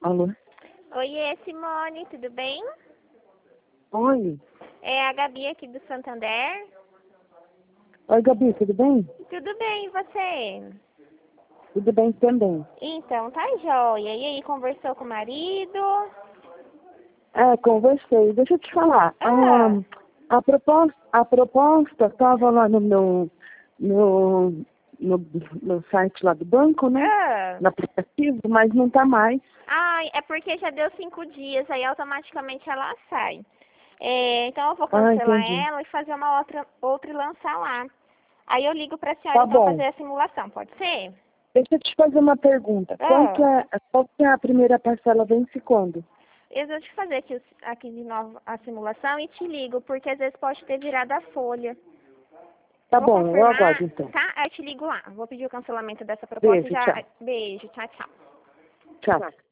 Alô? Oiê, Simone, tudo bem? Oi. É a Gabi aqui do Santander. Oi, Gabi, tudo bem? Tudo bem, e você? Tudo bem também. Então, tá joia. E aí, conversou com o marido? Conversei. Deixa eu te falar. Ah, A proposta estava lá no site lá do banco, né? ah. No aplicativo, mas não tá mais. Ai, é porque já deu 5 dias, aí automaticamente ela sai. Então eu vou Ah, cancelar entendi. ela e fazer uma outra e lançar lá. Aí eu ligo pra senhora Tá então bom. fazer a simulação, pode ser? Deixa eu te fazer uma pergunta. Ah. Qual que é a primeira parcela? Vence quando? Eu vou te fazer aqui de novo a simulação e te ligo, porque às vezes pode ter virado a folha. Eu Tá vou bom, eu aguardo confirmar, então. tá? Aí eu te ligo lá. Vou pedir o cancelamento dessa proposta e Beijo, já. tchau. Beijo, tchau, tchau. Tchau.